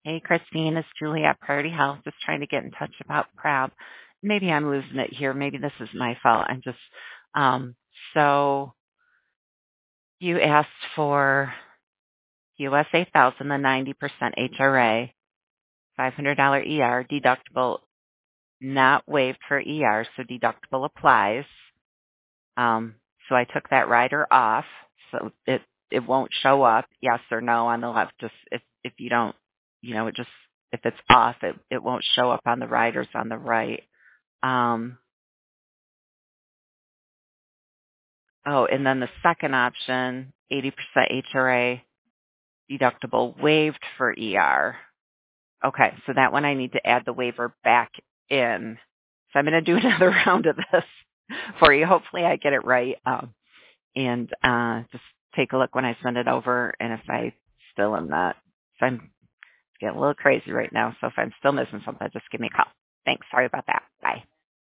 Hey, Christine, it's Julie at Priority Health. Just trying to get in touch about PrEP. Maybe I'm losing it here. Maybe this is my fault. I'm just, um, so you asked for US 8000, the 90% HRA, $500 ER, deductible not waived for ER, so deductible applies. So I took that rider off, so it won't show up, yes or no on the left. Just if you don't, it just if it's off, it won't show up on the riders on the right. Um, oh, and then the second option, 80% HRA deductible waived for ER. Okay, so that one I need to add the waiver back in. So I'm going to do another round of this for you. Hopefully I get it right. And just take a look when I send it over. And if I still am not, if I'm getting a little crazy right now, so if I'm still missing something, just give me a call. Thanks. Sorry about that.